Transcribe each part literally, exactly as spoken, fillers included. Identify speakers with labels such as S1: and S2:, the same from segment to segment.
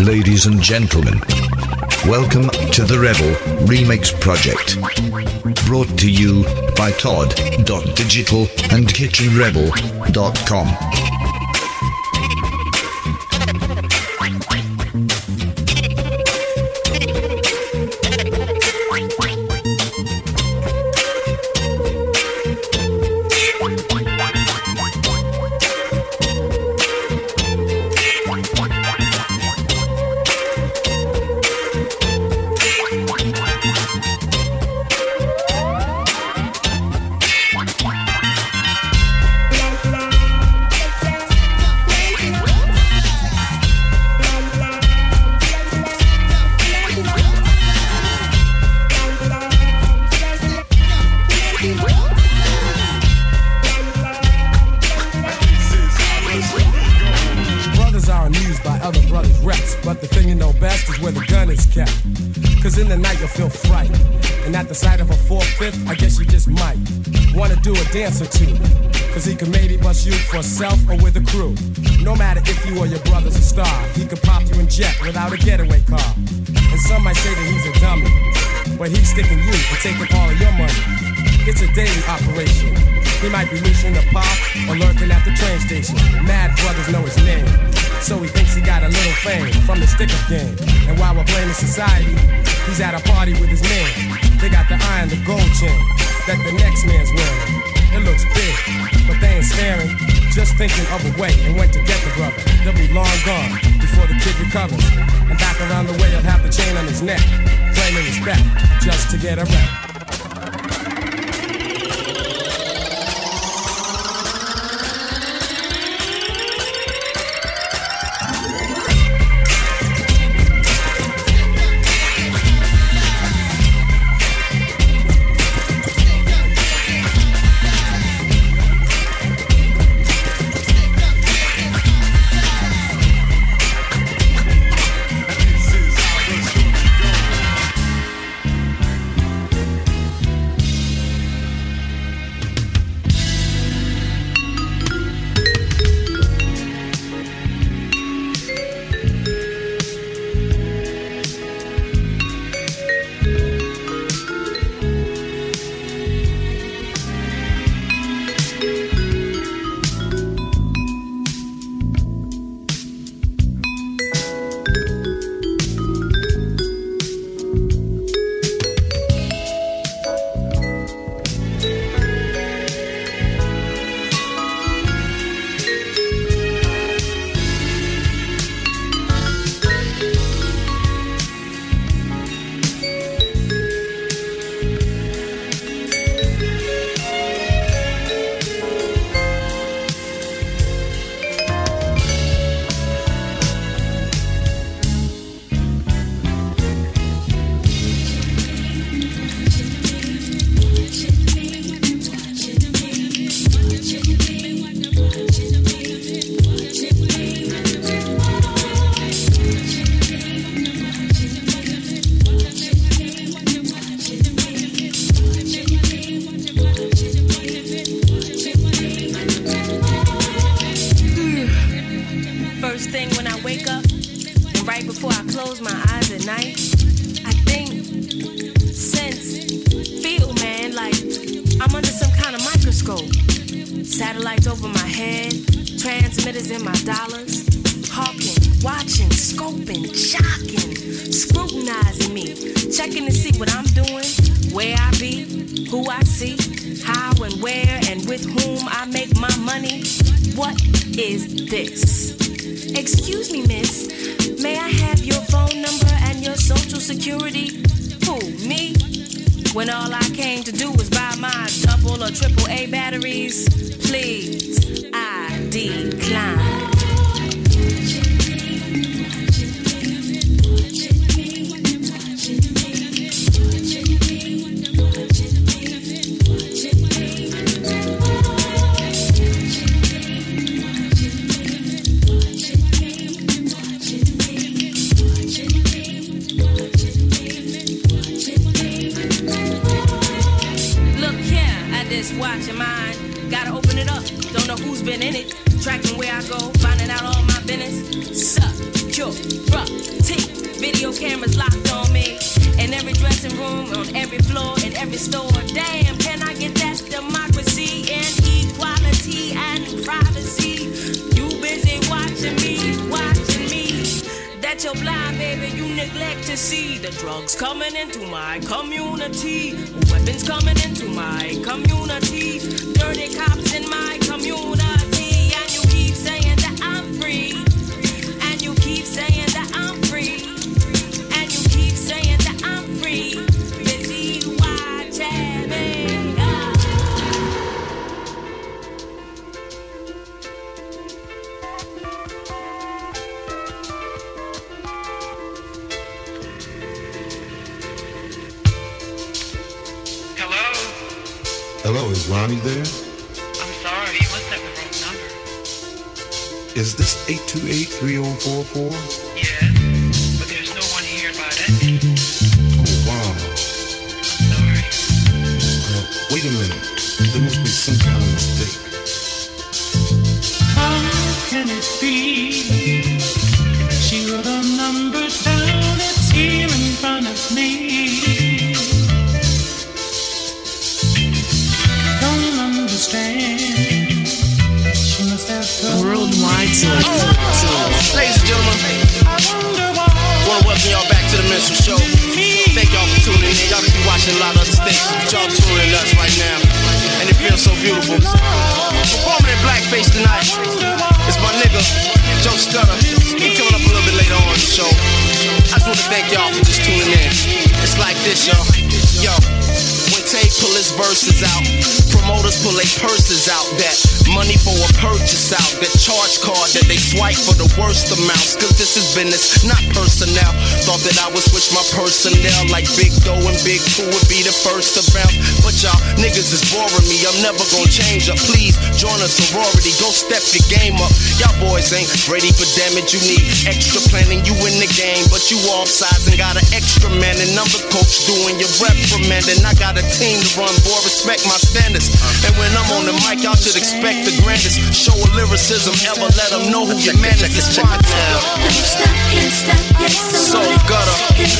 S1: Ladies and gentlemen, welcome to the Rebel Remix Project. Brought to you by Todd dot Digital and Kitchen Rebel dot com.
S2: Dance or two, cause he can maybe bust you for self or with a crew. No matter if you or your brother's a star, he can pop you in jet without a getaway car. And some might say that he's a dummy, but he's sticking you and taking all of your money. It's a daily operation. He might be loose in the park or lurking at the train station. Mad brothers know his name, so he thinks he got a little fame from the stick-up game. And while we're playing in society, he's at a party with his man. They got the eye and the gold chain that the next man's wearing. It looks big, but they ain't staring, just thinking of a way and went to get the brother. They'll be long gone before the kid recovers. And back around the way, he'll have the chain on his neck, claiming respect just to get a rep.
S3: Don't know who's been in it. Tracking where I go, finding out all my business. Suck. sure, bruh, T. Video cameras locked on me. In every dressing room, on every floor, in every store. Damn, can I get that democracy and equality and privacy? You busy watching me, watching me. That you're blind, baby, you neglect to see. The drugs coming into my community. Weapons coming into my community. Dirty cops in my community. And you keep saying that I'm free. And you keep saying that I'm free. And you keep saying that I'm free. Busy watching me.
S4: Hello?
S5: Hello, is Ronnie there?
S4: I'm sorry, you must have the wrong number.
S5: Is this eight two eight, three oh four four?
S4: Yes, but there's no one here by that name.
S5: Oh, wow.
S4: Sorry.
S5: Uh, wait a minute. There must be some kind of mistake.
S6: How can it be? She wrote a number down, it's here in front of me. Don't understand. She must have told
S7: Worldwide
S6: me.
S7: source.
S8: Oh, ladies and gentlemen,
S6: I wonder why.
S8: want to welcome y'all back to the Minstrel Show. Thank y'all for tuning in. Y'all can be watching a lot of other stations, but y'all tuning in us right now, and it feels so beautiful. Performing in blackface tonight is my nigga Joe Scudder. He coming up a little bit later on in the show. I just want to thank y'all for just tuning in. It's like this, y'all. Yo, when Tay pull his verses out, promoters pull their purses out. That money for a purchase out. That charge card that they swipe for the worst amounts. Cause this is business, not personnel. Thought that I would switch my personnel like Big Doe and Big Pooh would be the first to bounce. But y'all niggas is boring me. I'm never gonna change up. Please join a sorority. Go step your game up. Y'all boys ain't ready for damage. You need extra planning. You in the game, but you offsides and got an extra man. And I'm the coach doing your reprimanding. I got a team to run, boy. Respect my standards. And when I'm on the mic, y'all should expect the grandest show of lyricism ever. Let them know who your man is. It's fine now. So gutter,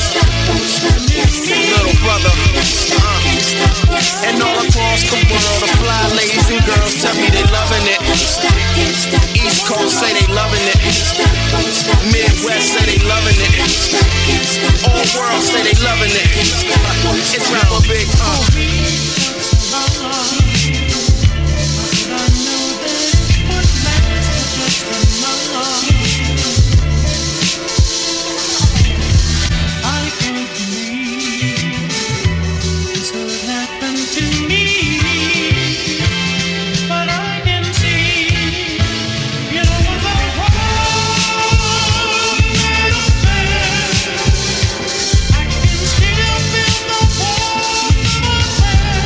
S8: little brother, uh. And all across the world, the fly ladies and girls tell me they loving it. East Coast say they loving it. Midwest say they loving it. All world say they loving it. It's Rapper Big, uh.
S6: I can still feel the warmth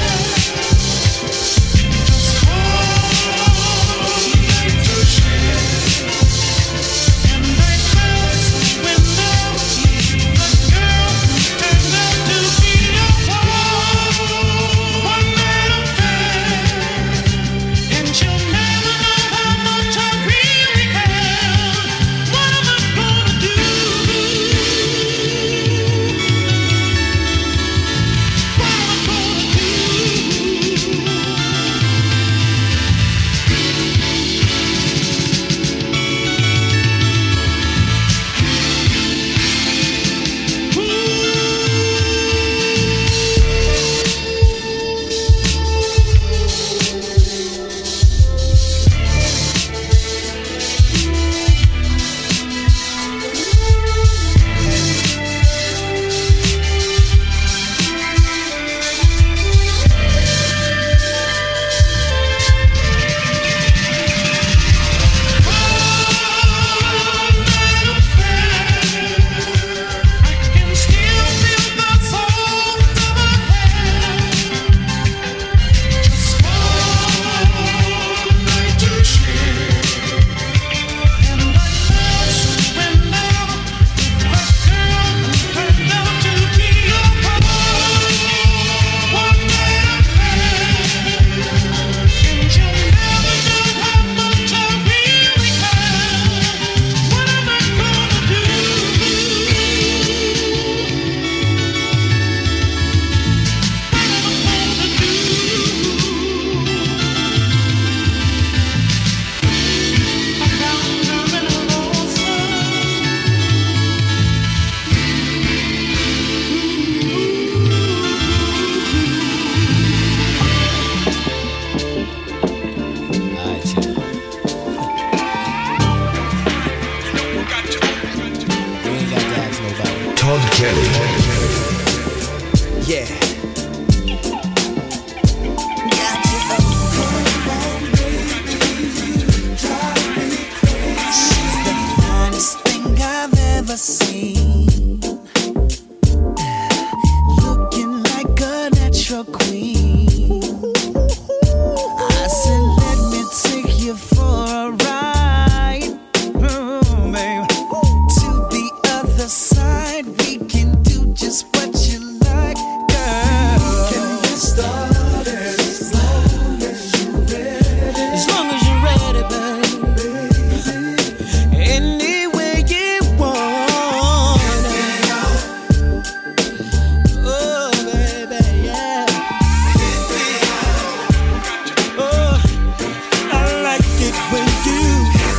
S1: Kelly.
S7: Yeah.
S9: She's the finest thing I've ever seen. Looking like a natural queen. I said, let me take you for a ride, mm, babe. To the other side, we can do just what you like, girl. Can we get started as long as you're ready? As long as you're ready, babe. Any way you want it. Oh, baby, yeah. Oh, I like it when you.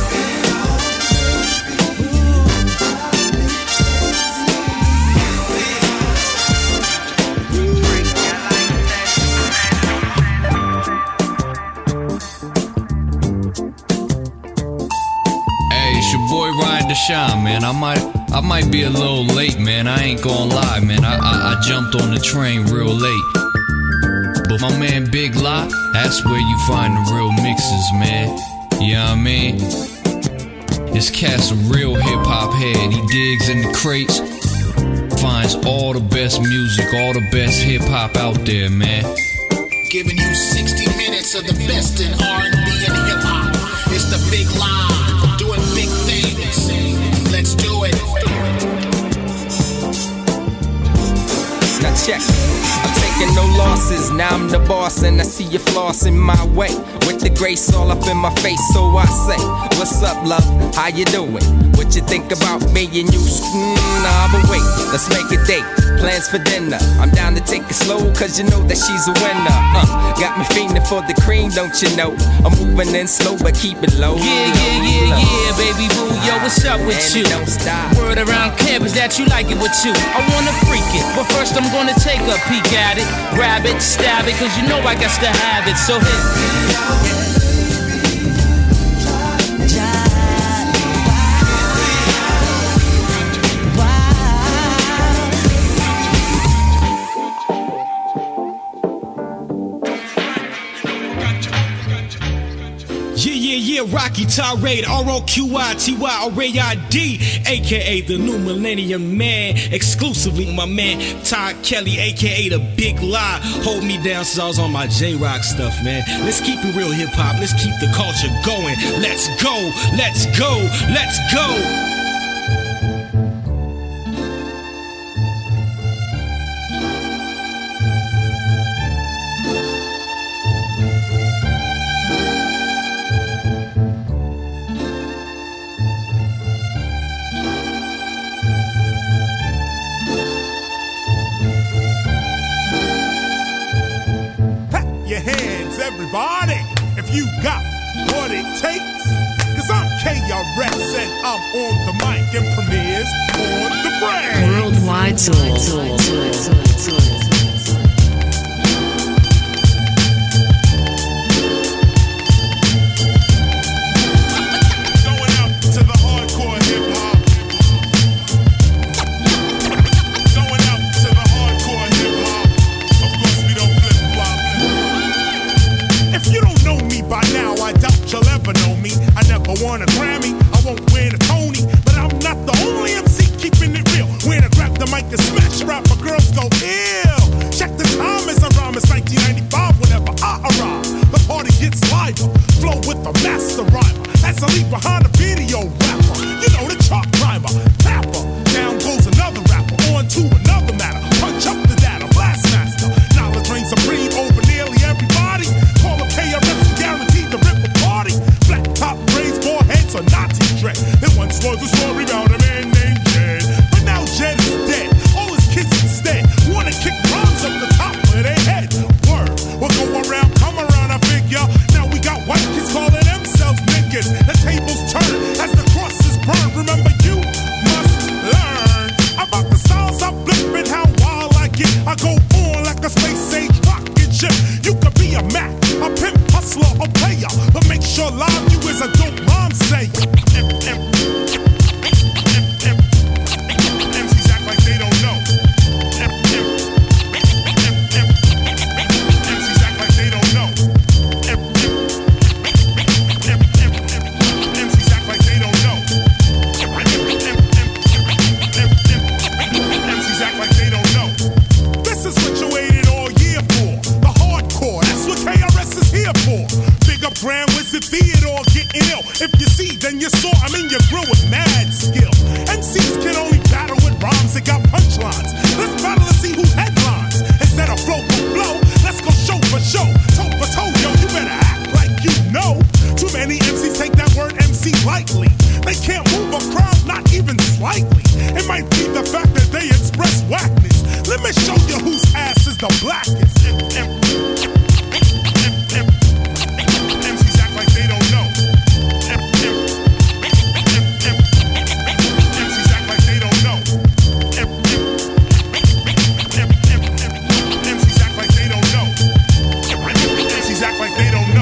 S10: Hey, it's your boy Ryan Deshawn, man. I might, I might be a little late, man. I ain't gonna lie, man. I, I, I jumped on the train real late. But my man Big Lot, that's where you find the real mixes, man. You know what I mean? This cat's a real hip hop head. He digs in the crates, finds all the best music, all the best hip hop out there, man.
S11: Giving you sixty minutes of the best in R and B and hip hop. It's the Big Live, doing big things. Let's do it.
S7: Now check, I'm taking no losses. Now I'm the boss and I see you flossing my way. With the grace all up in my face, so I say, what's up, love? How you doing? What you think about me and you? Mm, nah, but wait, let's make a date. Plans for dinner. I'm down to take it slow, cause you know that she's a winner. Uh, got me fiending for the cream, don't you know? I'm moving in slow, but keep it low.
S12: Yeah, yeah, yeah, yeah, baby boo. Yo, what's up with
S7: And
S12: you?
S7: it don't stop.
S12: Word around campus that you like it with you. I wanna freak it, but first I'm gonna take a peek at it. Grab it, stab it, cause you know I got to have it. So hit.
S13: Yeah, yeah, yeah, Rocky Tirade, R O Q I T Y R A I D, a k a the new Millennium Man, exclusively my man, Todd Kelly, a k a the Big Lie. Hold me down since I was on my J-Rock stuff, man. Let's keep it real hip-hop, let's keep the culture going. Let's go, let's go, let's go.
S14: Your hands, everybody, if you got what it takes. Cause I'm K R S and I'm on the mic and premieres on the brand.
S15: Worldwide Soul. Soul, soul, soul, soul.
S14: Want a Grammy, I won't win a Tony, but I'm not the only M C keeping it real. When I grab the mic and smash rap, my girls go ill. Check the time as I rhyme, it's nineteen ninety-five whenever I arrive. The party gets liver, flow with the master rhymer. As I leave behind a video rapper, you know the chart climber, tapper. Down goes another rapper, on to another matter. Punch up the data, blast master. Knowledge reigns supreme over nearly everybody. Call a K R S guaranteed to rip a party. Flat top braids, foreheads, or Nazi dread. There once was a story about a man named Jed, but now Jed is dead. All his kids instead wanna kick rhymes up the top of their head. Word, we'll go around, come around, I figure. Now we got white kids calling themselves niggas. The tables turn as the crosses burn. Remember, you must learn about the styles I flip and how wild I get. I go on like a space age rocket ship. You could be a Mac, a pimp, hustler, or player, but make sure live you is a dope rhyme sayer. M Cs act like they don't know. you saw, I mean you grew with mad skill. M Cs can only battle with rhymes that got punchlines. Let's battle to see who headlines. Instead of flow for flow, let's go show for show. Toe for toe, yo, you better act like you know. Too many M Cs take that word M C lightly. They can't move a crowd, not even slightly. It might be the fact that they express whackness. Let me show you whose ass is the blackest. M Cs act like they don't know. M Cs act like they don't know. M Cs act like they don't know. M Cs act like they don't know.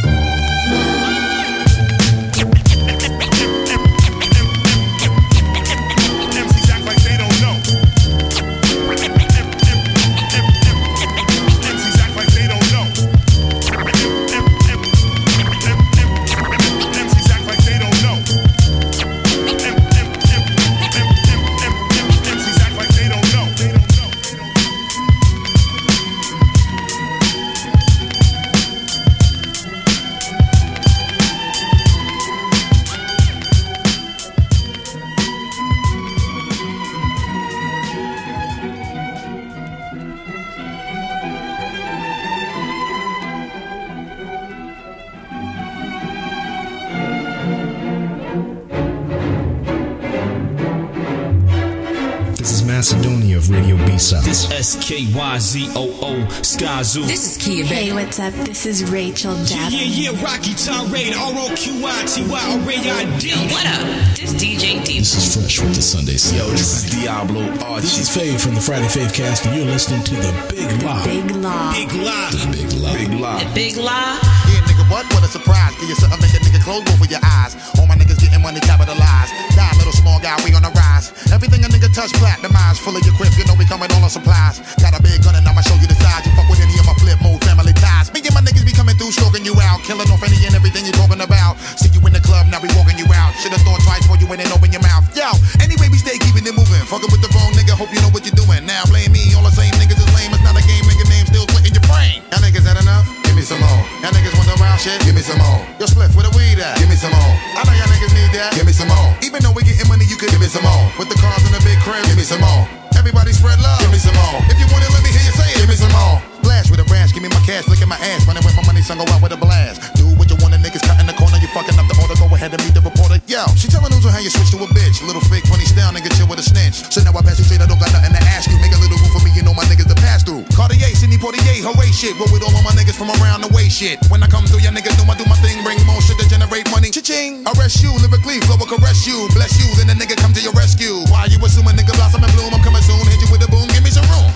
S13: Macedonia of Radio B-Side.
S16: This S K Y Z O O Sky Zoo.
S15: This is Kia. Hey, what's up? This is Rachel Devin.
S13: Yeah, yeah, yeah. Rocky Tirade, R O Q I T Y, Array I D.
S15: Yo, what up? This D J D.
S17: This is Fresh with the Sunday Sound.
S8: Yo, this is Diablo Archie.
S17: This is Fave from the Friday Fave Cast, and you're listening to The Big Lie.
S15: Big Lie.
S13: Big Lie.
S17: The Big Lie.
S8: Big Lie.
S15: The Big Lie.
S11: Yeah, nigga, what? What a surprise. Give you something, make a nigga close both of your eyes. All my niggas getting money capitalized. Die, little small guy, we on the rise. Everything a nigga touch, platinumized. Full of your quips, you know we coming all on supplies. Got a big gun and I'ma show you the size. You fuck with any of my flip mode family ties. Me and my niggas be coming through, stroking you out. Killing off any and everything you talking about. See you in the club, now we walking you out. Should've thought twice before you went and open your mouth. Yo, anyway, we stay keeping it moving. Fucking with the wrong nigga, hope you know what you're doing. Now blame me, all the same niggas is lame. It's not a game, nigga name still splitting your brain. Y'all niggas had enough? Give me some more. Y'all niggas want the round shit? Give me some more. Yo, Spliff, where the weed at? Give me some more. I know y'all niggas need that. Give me some more. Even though we getting money, you could give me some more. With the cars in the big crib, give me some more. Everybody spread love. Give me some more. If you want it, let me hear you say it. Give me some more. Flash with a branch, give me my cash, look at my ass. Running with my money, son, go out with a blast. Do what you want, the niggas cut in the corner. You fucking up the order, go ahead and meet the reporter. Yo, she telling news on how you switch to a bitch. Little fake funny style, nigga, chill with a snitch. So now I pass you straight, I don't got nothing to ask you. Make a little room for me, you know my niggas to pass through. Cartier, Sidney Portier, hooray shit. Roll with all of my niggas from around the way shit. When I come through, your niggas know I do my thing. Bring more shit to generate money. Cha-ching. Arrest you, lyrically, flow will caress you. Bless you, then the nigga come to your rescue. Why you assuming nigga blossom and bloom? I'm coming soon, hit you with a boom, give me some room.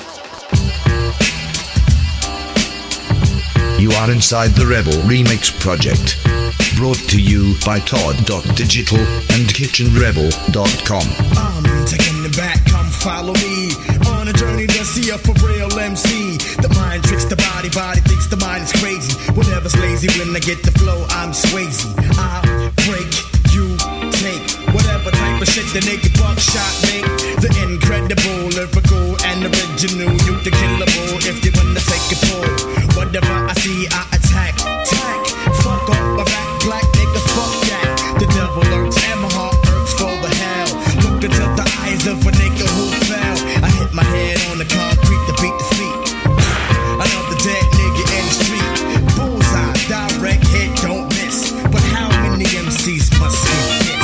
S1: You are inside the Rebel Remix Project. Brought to you by Todd dot digital and kitchen rebel dot com.
S18: I'm taking it back, come follow me. On a journey to see a for real M C. The mind tricks the body, body thinks the mind is crazy. Whatever's lazy, when I get the flow, I'm Swayze. I break, you take. Whatever type of shit the naked buckshot make. The incredible, lyrical, and original. You the killable if you wanna take a pull. Whatever I see, I attack. Tack, fuck off my back, black nigga, fuck that. The devil lurks and my heart hurts for the hell. Look into the eyes of a nigga who fell. I hit my head on the concrete to beat the feet. Another dead nigga in the street. Bullseye, direct hit, don't miss. But how many M Cs must hit this?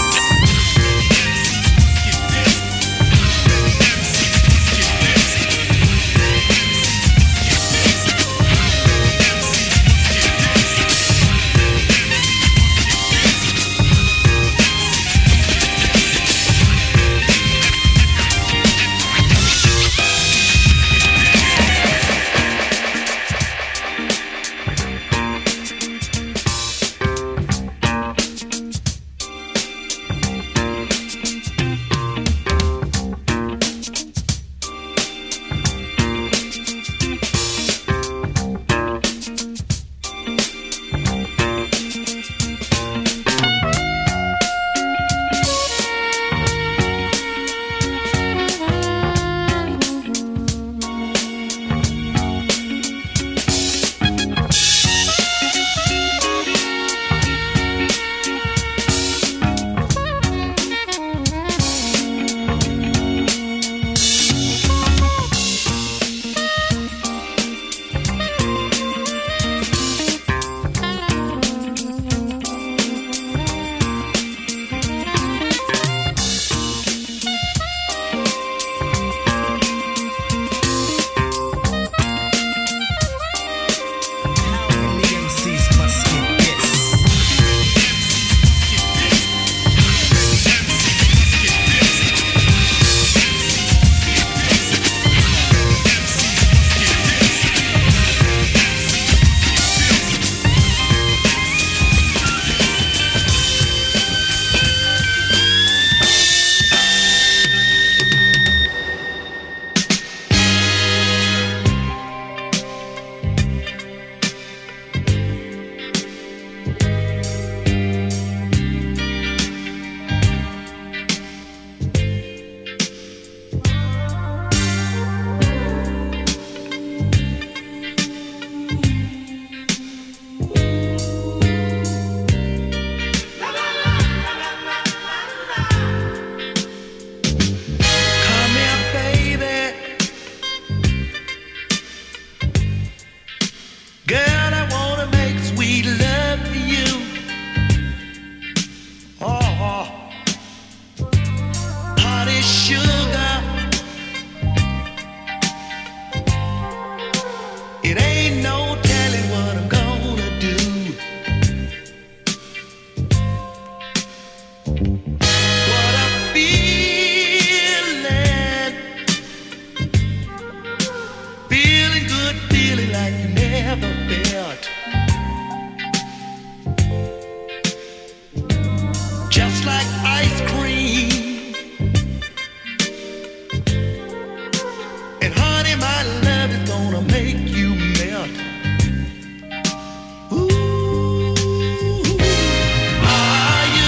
S9: ice cream. And honey, my love is gonna make you melt. Ooh, are you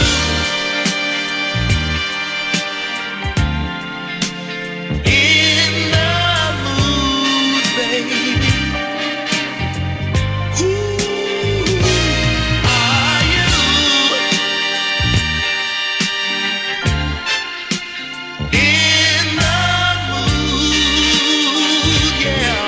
S9: in the mood, baby? Ooh, are you in the mood? Yeah.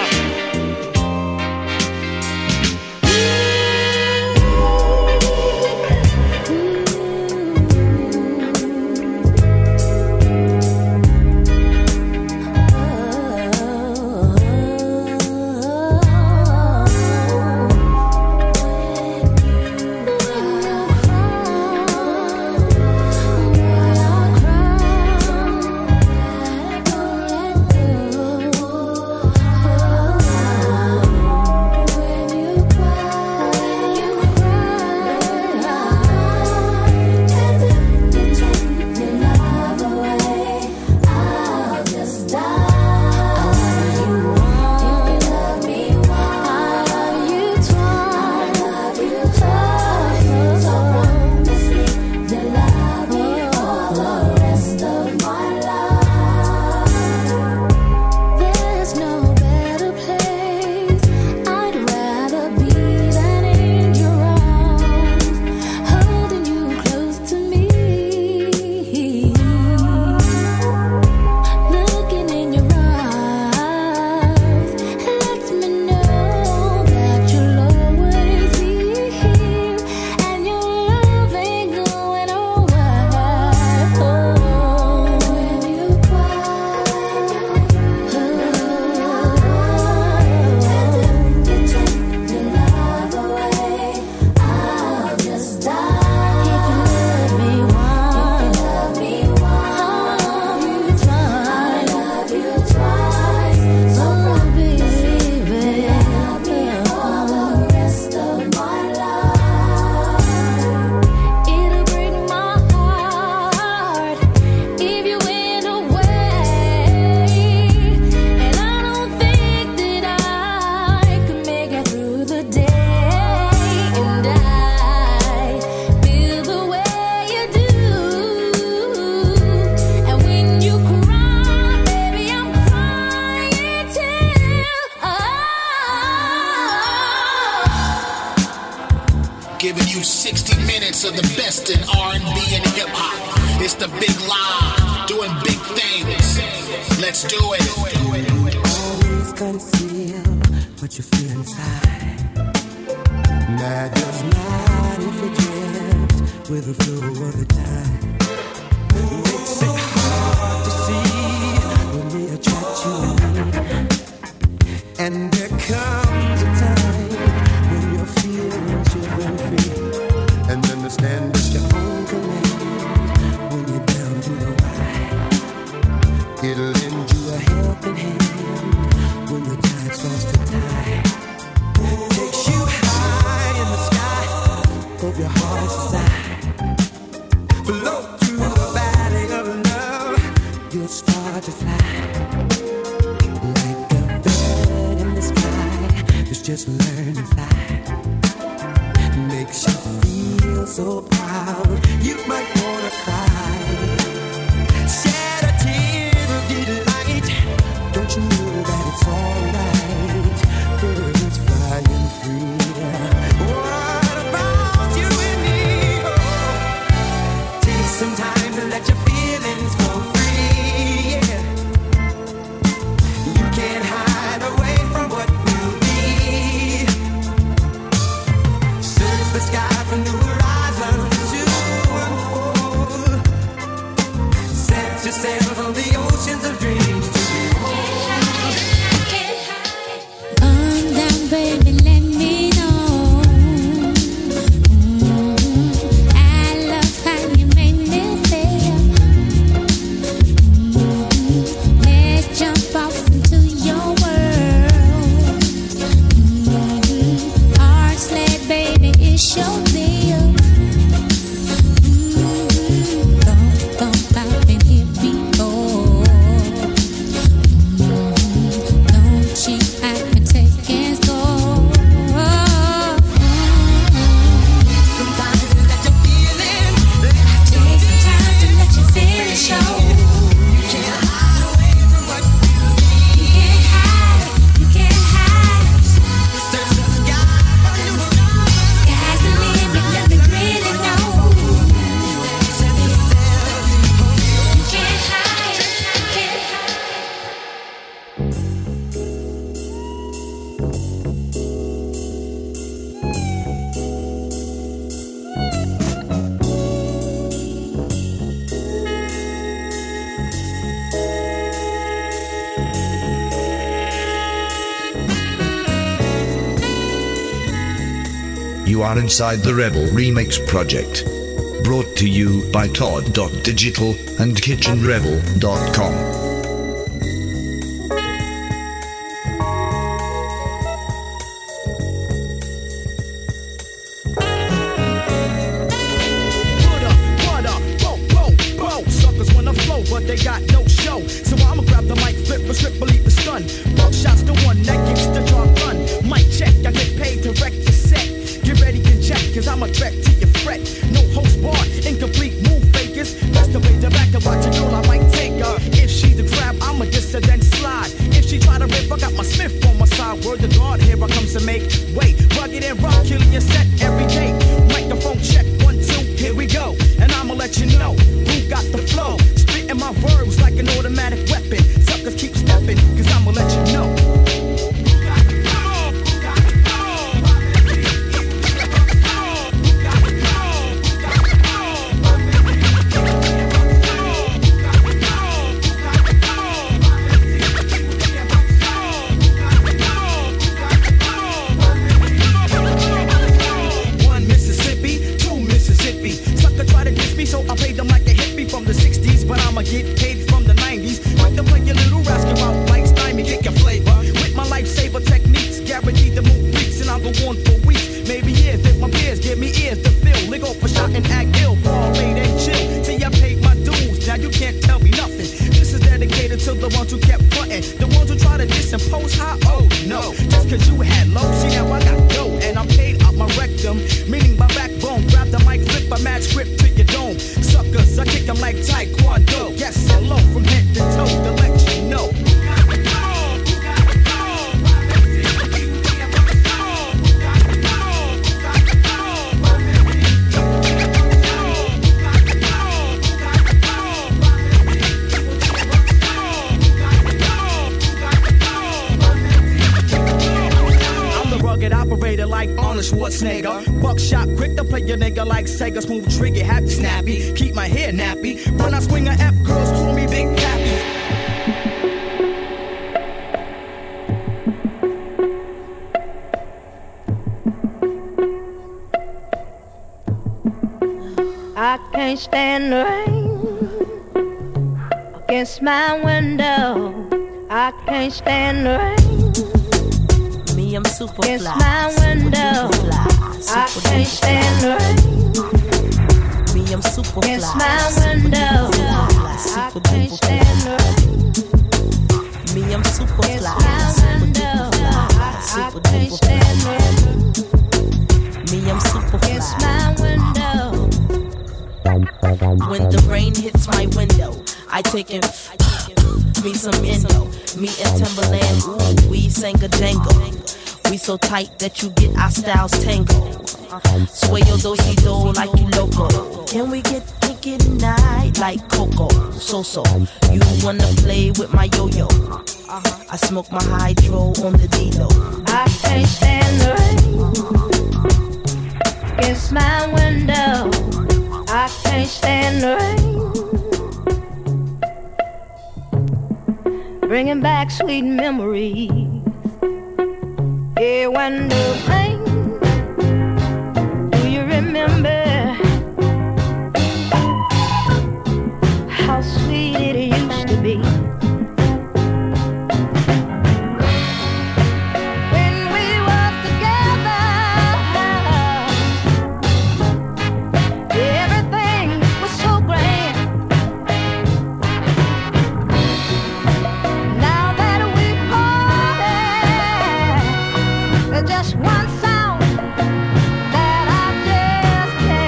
S9: There's no better place I'd rather be than in your arms, holding you close to me, looking in your eyes lets me know that you'll always be here, and your love ain't going away. Oh, when you cry, you take your love away, I'll just die. If you love me once, love me once, I love you twice. So baby, love me all the rest of my life. It'll break my heart if you went away, and I don't think that I could make it through the day. And I feel the way you do, and when you cry, baby, I'm crying too.
S11: Giving you sixty minutes of the best in R and B and hip hop. It's the Big Lie, doing big things. Let's do it.
S9: Always conceal what you feel inside. Matters not if you drift with the flow of the tide. Makes it hard to see when they attract you, and there comes a time when you're feeling children free, and understand it's your own command when you're down to the wire. It'll lend you a helping hand when the tide starts to tide. Takes you high in the sky of your heart's desire. Float through the valley of love, you'll start to fly like a bird in the sky that's just learned to fly. Makes you feel so proud, you might wanna cry. Shed a tear of delight. Don't you know that it's alright? Birds flying free. What about you and me? Oh, take some time to let your feelings go free. Yeah. You can't hide away from what will be. Search the sky for new horizons to unfold. Set your sails on the oceans of dreams to behold.
S19: Calm down, baby, let me know. Mm, I love how you make me feel. Mm, let's jump off into your world. Mm, our sled, baby, is your deal. Mm, don't
S1: are inside the Rebel Remix Project. Brought to you by Todd dot digital and kitchen rebel dot com.
S18: But they got no show, so I'ma grab the mic, flip a strip, believe the stun. Buck shots the one that gets the job done. Mic check, I get paid to wreck your set. Get ready to check, cause I'm a threat to your fret. No host bar, incomplete move fakers. Best to wait the back to watch a girl, I might take her. If she the crab, I'ma diss her then slide. If she try to rip, I got my Smith on my side. Word to God, here I comes to make way. Rugged and rough, killing your set every day. Microphone check, one, two, here we go. And I'ma let you know who got the flow. And my verbs like an automatic weapon. Suckers keep stepping, cause I'ma let you know. One Mississippi, two Mississippi. Sucker try to diss me, so I paid them like a hippie from the sixties. But I'ma get paid from the nineties. Like to play your little rascal out like stymie, get your flavor. With my lifesaver techniques, guaranteed to move freaks, and I'll go on for weeks. Maybe years, if my peers give me ears to fill. Lick off a shot and act ill, ball rate and chill. Till I paid my dues, now you can't tell me nothing. This is dedicated to the ones who kept frontin'. The ones who try to disimpose high, oh no. Just cause you had low, see now I got dough. And I'm paid out my rectum, meaning my backbone. Grab the mic, flip a mad script to your dome. Suckers, I kick them like Taekwondo. Yes, hello from head to toe to let you know. Operator like Arnold Schwarzenegger. Buckshot quick to play your nigga like Sega. Smooth trigger, happy snappy. Keep my hair nappy. When I swing a F, girls call me Big Pappy.
S20: I can't stand the rain against my window. I can't stand the rain.
S3: Me, I'm super
S20: against
S3: fly.
S20: my window. I can't stand the rain.
S3: Me, I'm super
S20: against
S3: fly.
S20: my window. I can't stand the rain.
S3: Me, I'm super
S20: against
S3: fly.
S20: my window. I can't stand the rain.
S3: Me, I'm super fly.
S20: Against my window.
S3: When the rain hits my window, I take it. Me some Indo, me and Timberland, ooh, we sang a jangle. We so tight that you get our styles tangled. Sway your do-si-do like you loco. Can we get kinky tonight like Coco? So-so, you wanna play with my yo-yo? I smoke my hydro on the D-Lo.
S20: I can't stand the rain against my window. I can't stand the rain. Bringing back sweet memories. Yeah, when the rain, do you remember how sweet it used to be? When we were together, everything was so grand. Now that we parted, there's just one sound that I just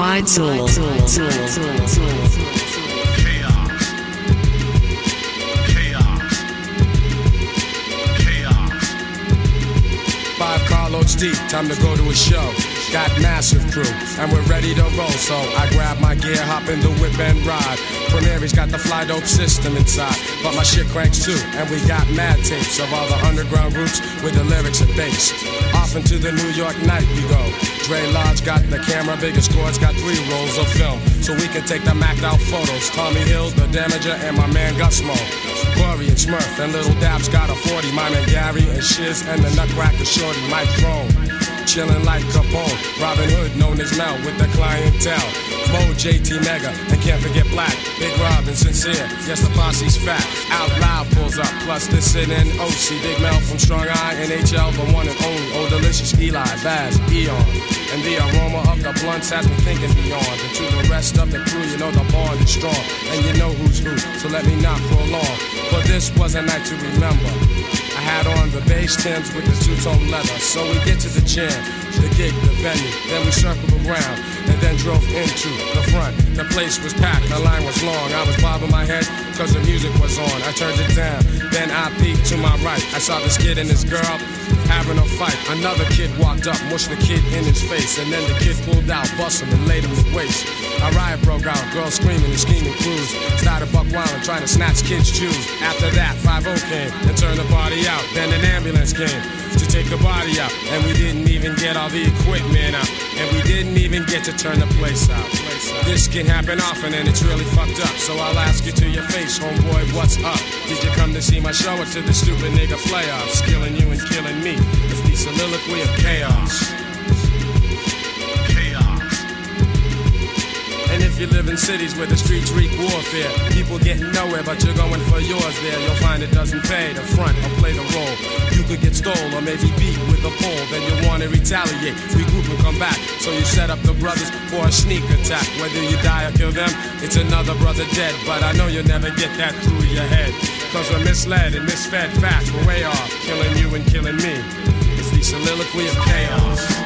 S21: Worldwide Soul. Soul. Soul. Soul. Soul.
S2: Five carloads deep, time to go to a show. Got massive crew, and we're ready to roll. So I grab my gear, hop in the whip and ride. Premiere's got the fly dope system inside, but my shit cranks too. And we got mad tapes of all the underground roots with the lyrics and bass. Off into the New York night we go. Dre Lodge got the camera, biggest cords got three rolls of film, so we can take the macked out photos. Tommy Hills, the Damager, and my man Gusmo. Glory and Smurf, and Little Daps got a forty. My man Gary and Shiz, and the Nutcracker Shorty, Mike Drone. Chillin' like Capone, Robin Hood known as Mel with the clientele. Mo, J T Mega, and can't forget Black, Big Rob and Sincere, yes the posse's fat. Out Loud pulls up, plus this and O C. Big Mel from Strong Eye, N H L, the one and only. Oh delicious Eli, Baz, Eon. And the aroma of the blunts has me thinking beyond. And to the rest of the crew, you know the bond is strong. And you know who's who, so let me not prolong. For this was a night to remember. I had on the bass Timbs with the two-tone leather. So we get to the jam, the gig, the venue. Then we circled around and then drove into the front. The place was packed, the line was long. I was bobbing my head cause the music was on. I turned it down, then I peeked to my right. I saw this kid and this girl having a fight. Another kid walked up, mushed the kid in his face. And then the kid pulled out, bust him and laid him to waste. A riot broke out, girls screaming and scheming crews. Started buck wildin', trying to snatch kids' shoes. After that, five oh came and turned the party out. Then an ambulance came to take the body out. And we didn't even get all the equipment out. And we didn't even get to turn the place out. This can happen often and it's really fucked up. So I'll ask you to your face, homeboy, what's up? Did you come to see my show or to the stupid nigga playoffs? Killing you and killing me. It's the soliloquy of chaos. And if you live in cities where the streets wreak warfare, people getting nowhere but you're going for yours there, you'll find it doesn't pay to front or play the role. You could get stole or maybe beat with a pole, then you want to retaliate, regroup and come back. So you set up the brothers for a sneak attack. Whether you die or kill them, it's another brother dead. But I know you'll never get that through your head, cause we're misled and misfed facts, we're way off, killing you and killing me. It's the soliloquy of chaos.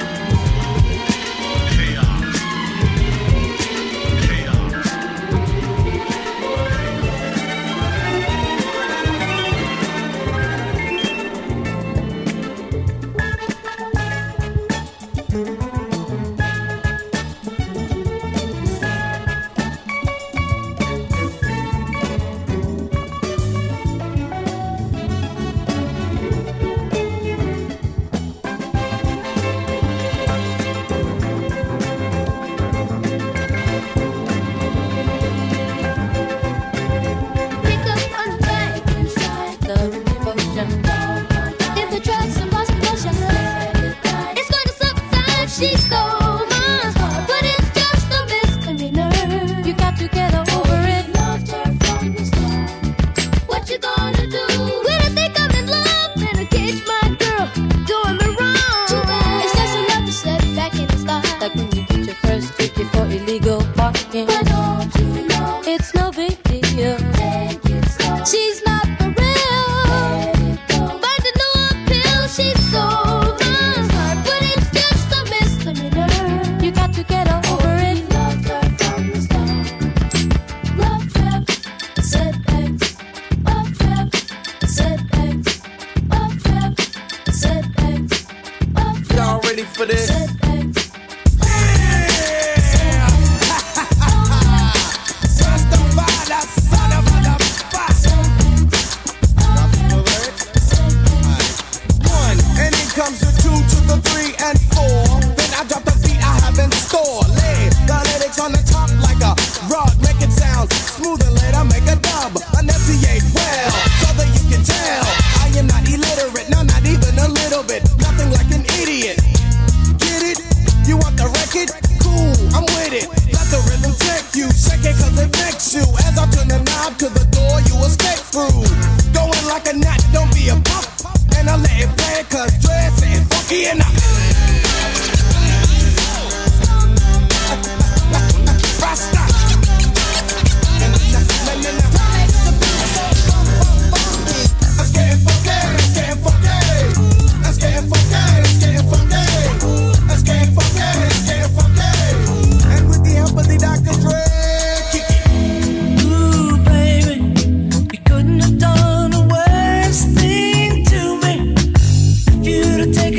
S9: Nothing like an idiot. Get it?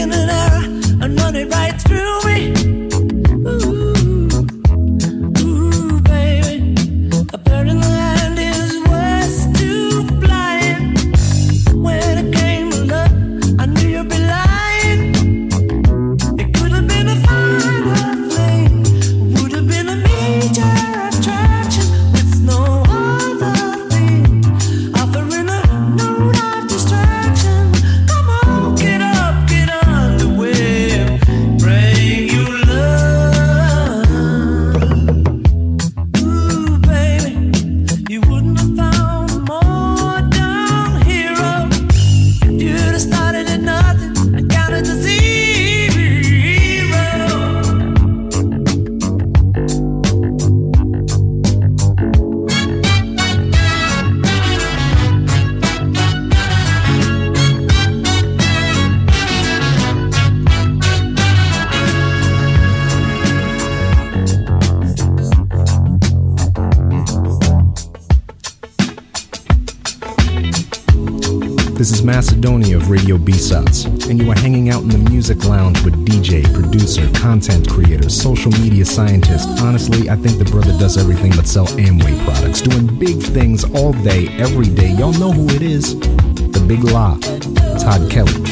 S9: taking an arrow and run it right through me. Ooh, ooh, baby, a bird in the hand is worth two flying. When it came to love, I knew you'd be lying. It could have been a final flame, would have been a major attraction with no other thing, offering a note of distraction. Come on, get up, get underway, bring you love. Ooh, baby, you wouldn't have found a more down hero if you'd have started at nothing and counted to zero.
S4: This is Macedonia of Radio B-Sides, and you are hanging out in the music lounge with D J, producer, content creator, social media scientist. Honestly, I think the brother does everything but sell Amway products, doing big things all day, every day. Y'all know who it is. The Big La, Todd Kelly.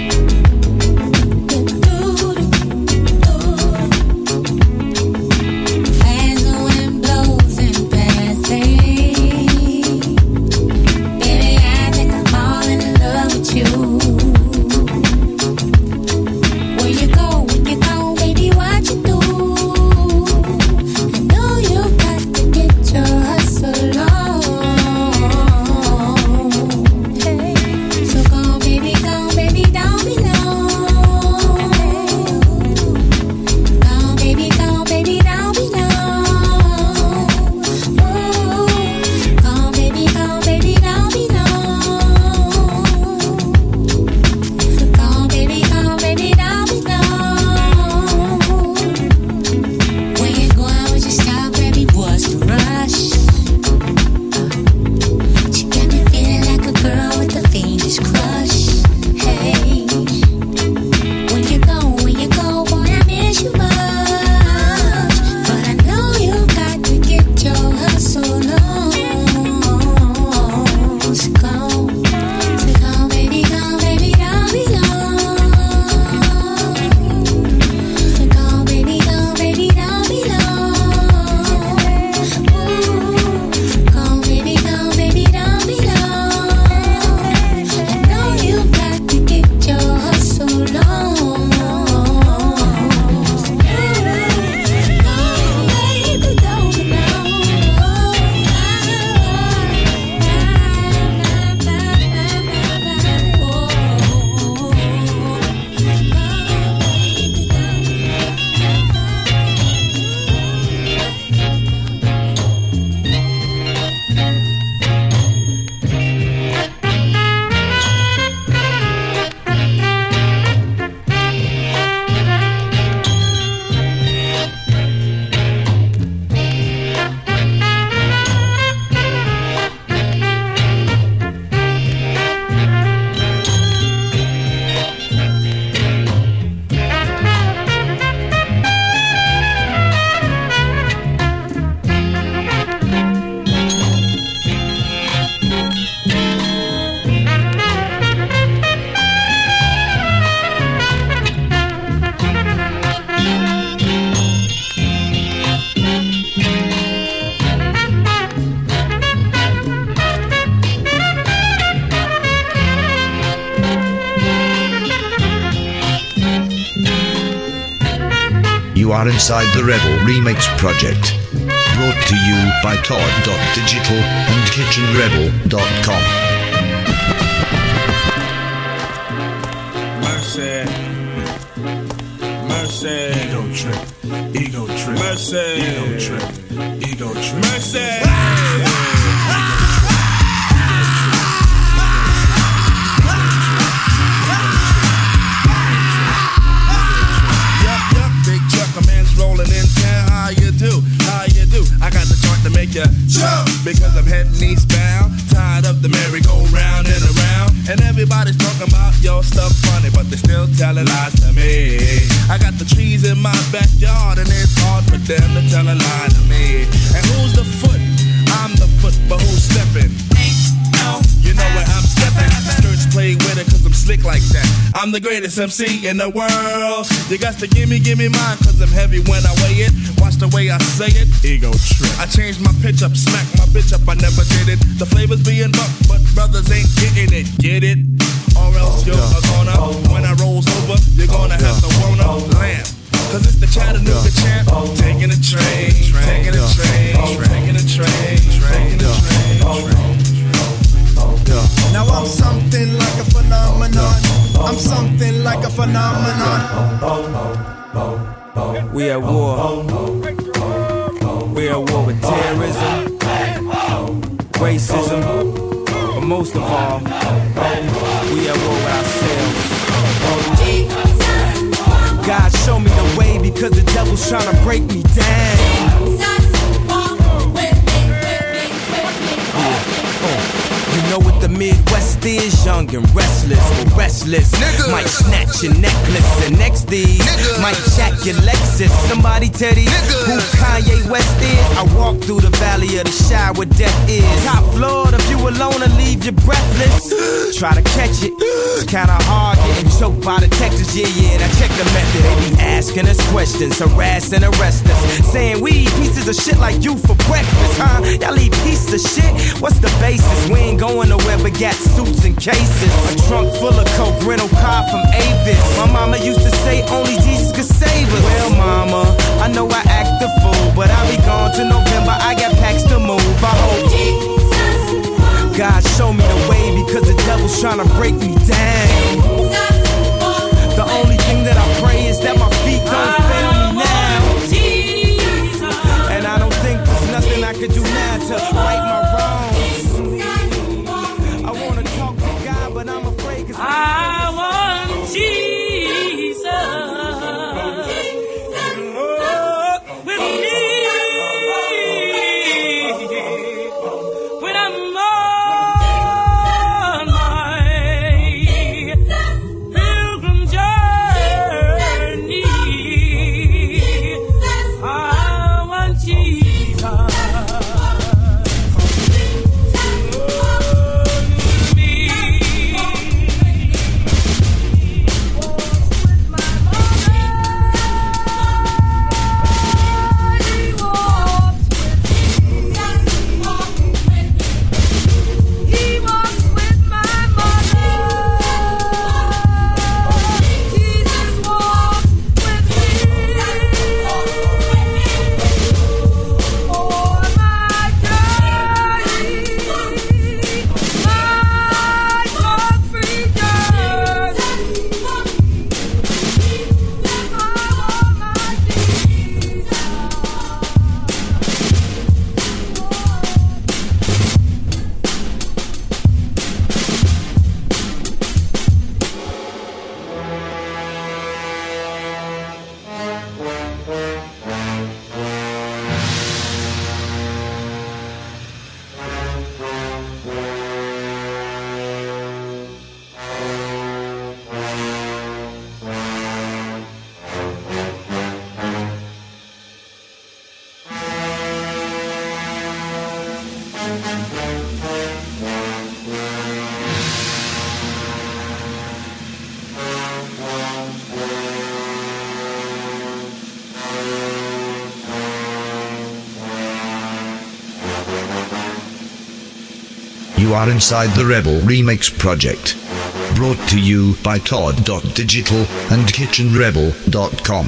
S19: As the wind blows and passes, baby, I think I'm falling in love with you. Where you go, when you go, baby, what you do? I know you've got to get your hustle on. Hey, so go, baby, go, baby, don't be long. Go, baby, go, baby, don't be long. Ooh, go, baby, go, baby, don't be long. Go, baby, go, baby, don't be long. When you go out with your style, baby, what's the rush? She got me feeling like a girl with a fiendish crush. Hey, when you go, when you go, boy, I miss you much. But I know you've got to get your hustle on. So go, so go, baby, go, baby, don't be long. So go, baby, go, baby, don't be long. Ooh, go, baby, go, baby, don't be long. I know you've got to get your hustle on. So go, baby, don't be
S1: You are inside the Rebel Remix Project. Brought to you by Todd dot digital and kitchen rebel dot com.
S22: Mercy. Mercy. Ego trip. Ego trip. Mercy. Ego trip. Ego trip. Mercy. Rolling in town, how you do? How you do? I got the joint to make you jump because I'm heading eastbound. Tired of the merry-go-round and around, and everybody's talking about your stuff funny, but they still telling lies to me. I got the trees in my backyard and it's hard for them to tell a lie to me. And who's the foot? I'm the foot, but who's stepping? You know where I'm stepping. Skirts play with it cause I'm slick like that. I'm the greatest M C in the world. You got to give me, give me mine cause I'm heavy when I weigh it. Watch the way I say it. Ego trip. I changed my pitch up, smack my bitch up, I never did it. The flavors being bucked, but brothers ain't getting it. Get it? Or else you're gonna, when I rolls over, you're gonna have to wanna lamp. Cause it's the Chattanooga champ. Taking a train, taking a train, taking a train, taking a train.
S18: Now I'm something like a phenomenon. I'm something like a phenomenon.
S7: We at war. We at war with terrorism, racism, but most of all, we at war with ourselves. God show me the way because the devil's trying to break me down. You know what the Midwest is, young and restless, or restless. Nigga. Might snatch your necklace and next these might jack your Lexus. Somebody tell these who Kanye West is. I walk through the valley of the shadow where death is. Top floor, the view alone will leave you breathless. Try to catch it, it's kinda hard getting choked by detectives. Yeah, yeah, and I check the method. They be asking us questions, harass and arrest us, saying we eat pieces of shit like you for breakfast, huh? Y'all eat pieces of shit? What's the basis? We ain't going nowhere but got suits and cases. A trunk full of coke, rental car from Avis. My mama used to say only Jesus could save us. Well, mama, I know I act the fool, but I'll be gone to November. I got packs to move. I hope God show me the way because the devil's trying to break me down. The only thing that I pray is that my feet don't fail me now. And I don't think there's nothing I could do now to right my wrongs. I wanna talk to God, but I'm afraid cause I want Jesus with me when I'm on my pilgrim journey. I want Jesus.
S1: You are inside the Rebel Remix Project. Brought to you by Todd dot Digital and Kitchen Rebel dot com.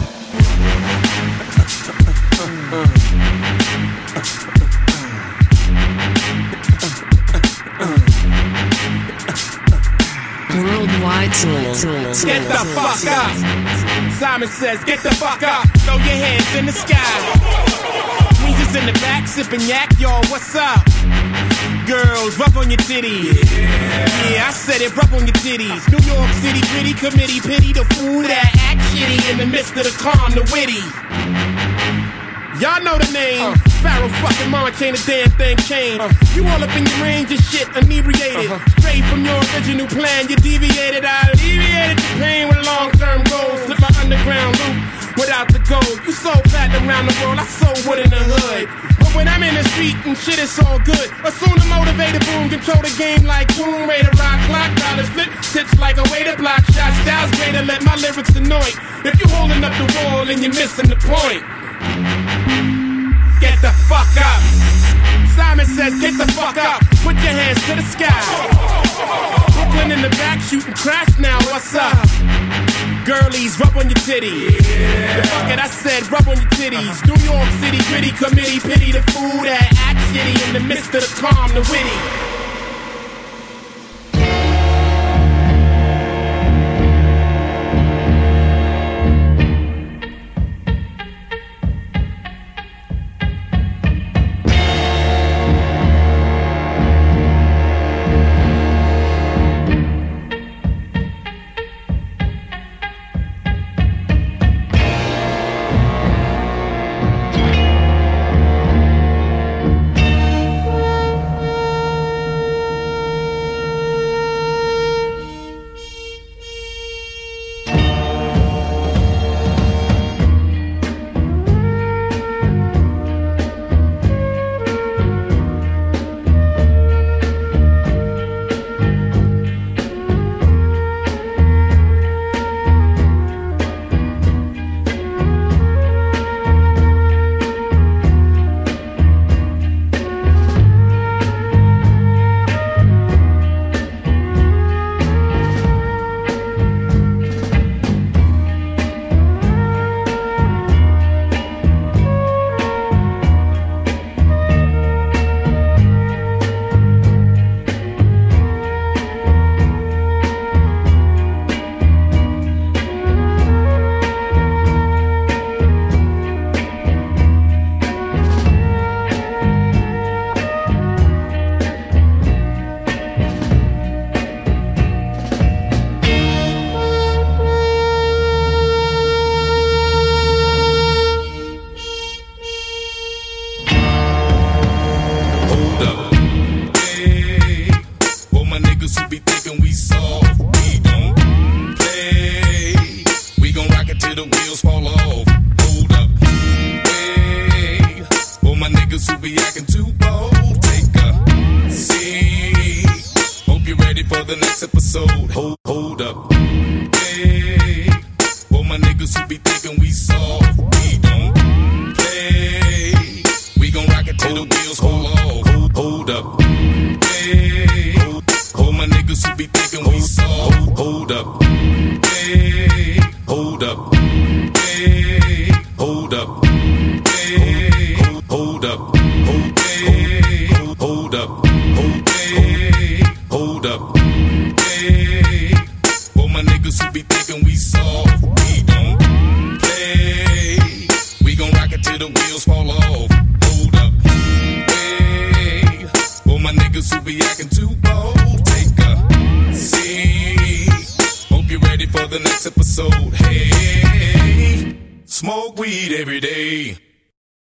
S21: Worldwide soul.
S13: Get the fuck up. Simon says, get the fuck up. Throw your hands in the sky. Weezer's in the back, sipping yak. Yo, what's up? Girls, rub on your titties. Yeah. yeah, I said it, rub on your titties. New York City gritty committee, pity the fool that act shitty in the midst of the calm, the witty.
S2: Y'all know the name. Uh. Pharaoh fucking March ain't a damn thing changed. Uh. You all up in your range and shit, inebriated. Uh-huh. Straight from your original plan, you deviated. I alleviated the pain with long-term goals. Slip my underground loop without the gold. You sold platinum around the world, I sold wood in the hood. But when I'm in the street and shit, it's all good. Assume the motivated boom, control the game like Tomb Raider. Rock clock, dollars flip, tips like a way to block shots. Styles way to let my lyrics annoy. If you holding up the wall and you're missing the point, get the fuck up. Simon says, get the fuck up. Put your hands to the sky. Brooklyn in the back shooting crash now, what's up? Girlies, rub on your titties. Yeah. Fuck it, I said rub on your titties. New York City, gritty committee, pity the fool that act shitty in the midst of the calm, the witty.
S22: For the next episode, hey, smoke weed every day.